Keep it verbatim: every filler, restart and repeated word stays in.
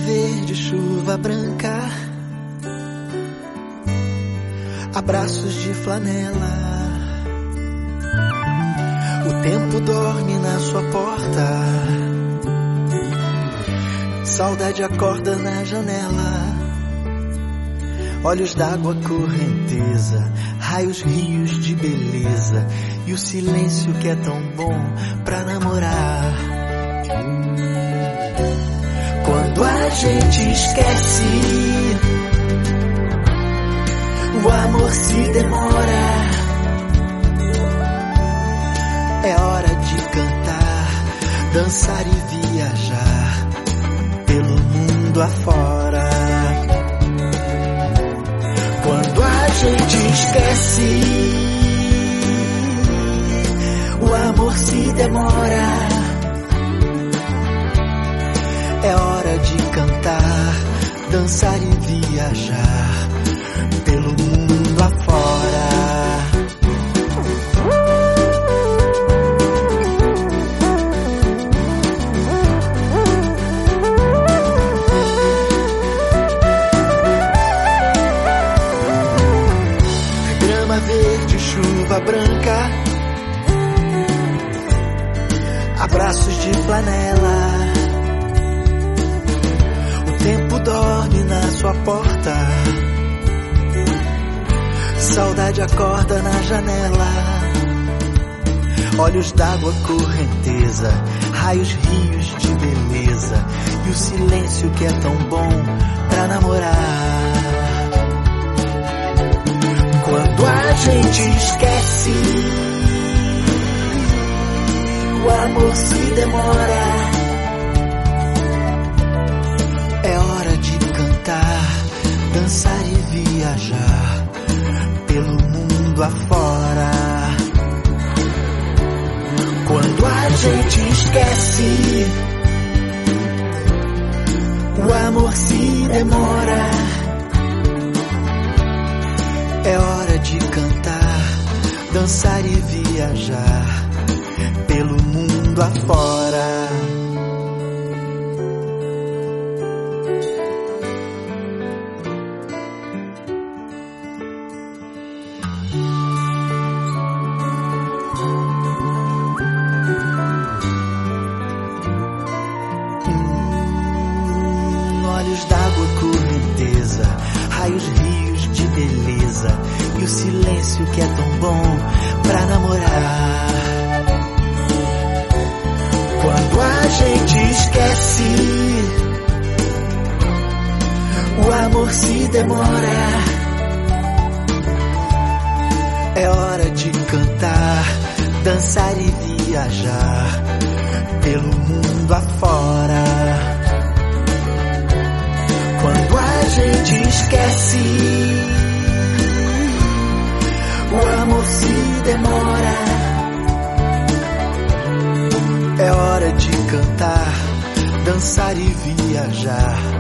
verde, chuva branca, abraços de flanela. O tempo dorme na sua porta, saudade acorda na janela. Olhos d'água, correnteza, raios, rios de beleza, e o silêncio que é tão bom pra namorar. Quando a gente esquece, o amor se demora. É hora de cantar, dançar e viajar pelo mundo afora. Quando a gente esquece, o amor se demora. É hora de cantar, dançar e viajar pelo mundo afora. Grama verde, chuva branca, abraços de flanela. O tempo dorme na sua porta, saudade acorda na janela. Olhos d'água, correnteza, raios, rios de beleza, e o silêncio que é tão bom pra namorar. Quando a gente esquece, o amor se demora. É hora de cantar, dançar e viajar pelo mundo afora. Quando a gente esquece, o amor se demora. É hora de cantar, dançar e viajar pelo mundo afora. Olhos d'água, correnteza, raios, rios de beleza, e o silêncio que é tão bom pra namorar. Quando a gente esquece, o amor se demora. É hora de cantar, dançar e viajar pelo mundo afora. Quando a gente esquece, o amor se demora. É hora de cantar, dançar e viajar